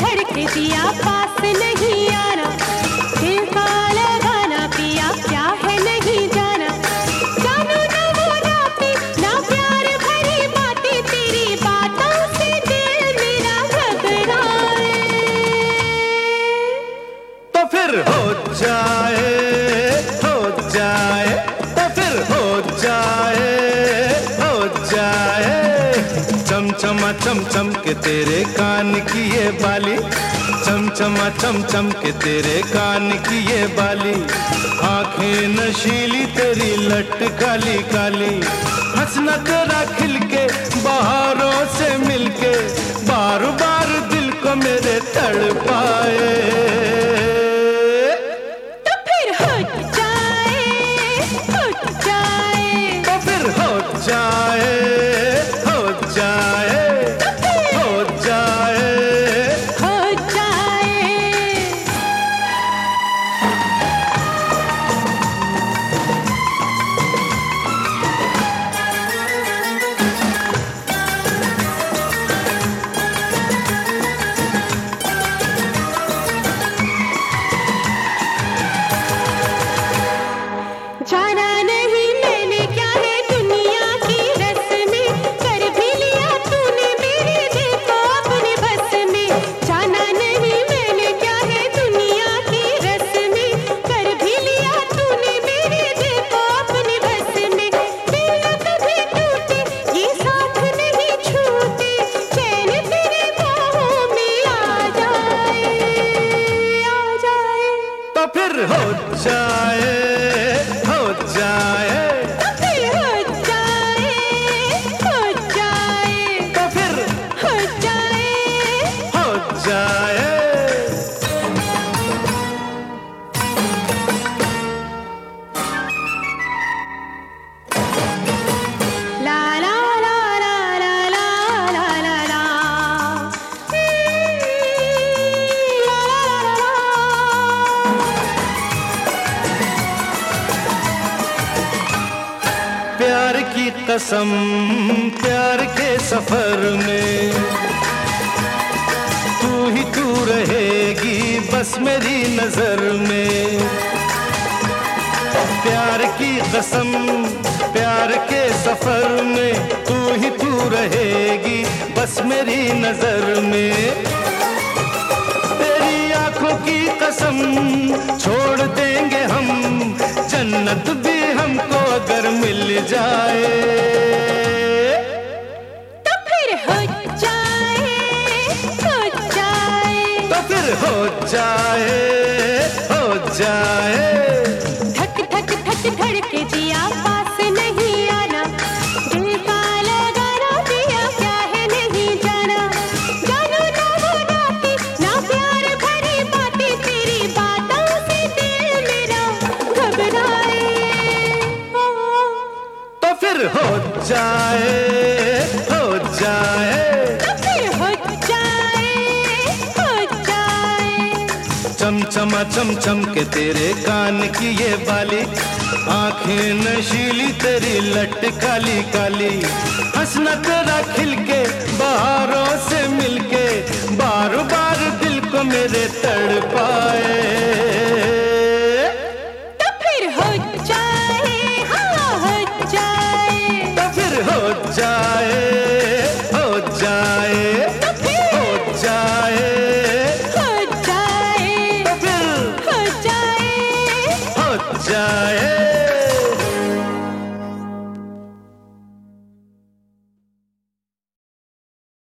धड़के दिया पास नहीं आना, दिल का लगाना पिया क्या है नहीं जाना, जानू ना वो रातें ना प्यार भरी बातें, तेरी बातों से दिल मेरा घबराए। तो फिर हो जाए तो फिर हो जाए चमचमा चमचम के तेरे कान की ये बाली, चमचमा चमचम के तेरे कान की ये बाली, आंखें नशीली तेरी लट काली काली, हंसना तेरा खिलके बहारों से मिलके, बार बार दिल को मेरे तड़पाए। तो फिर हो जाए तो फिर हो जाए जाना नहीं मैंने क्या है दुनिया की रस्में, कर भी लिया तूने मेरे दिल को अपने बस में, जाना नहीं मैंने क्या है दुनिया की रस्में, कर भी लिया तूने मेरे दिल को अपने बस में, दिल न कभी टूटे ये साथ नहीं छूटे, चैन तेरे बाहों में आ जाए। तो फिर हो जाए प्यार की कसम प्यार के सफर में तू रहेगी बस मेरी नजर में, प्यार की कसम प्यार के सफर में तू रहेगी बस मेरी नजर में, तेरी आंखों की कसम छोड़ देंगे हम जन्नत भी हमको अगर मिल जाए। तो फिर हो जाए तो फिर हो जाए धक धक धक धड़के दिया पास नहीं आना, दिल का लगाना पिया क्या है नहीं जाना, जानू ना वो रातें ना प्यार भरी बातें, तेरी बातों से दिल मेरा घबराए। तो फिर हो जाए तो फिर हो जाए चमचमा चमचम के तेरे कान की ये बाली, आंखें नशीली तेरी लट काली काली, हंसना तेरा खिलके बहारों से मिलके, बार बार दिल को मेरे तड़पाए। तो फिर हो जाए तो फिर हो जाए तो फिर हो जाए हो जाए तो फिर हो जाए हो जाए।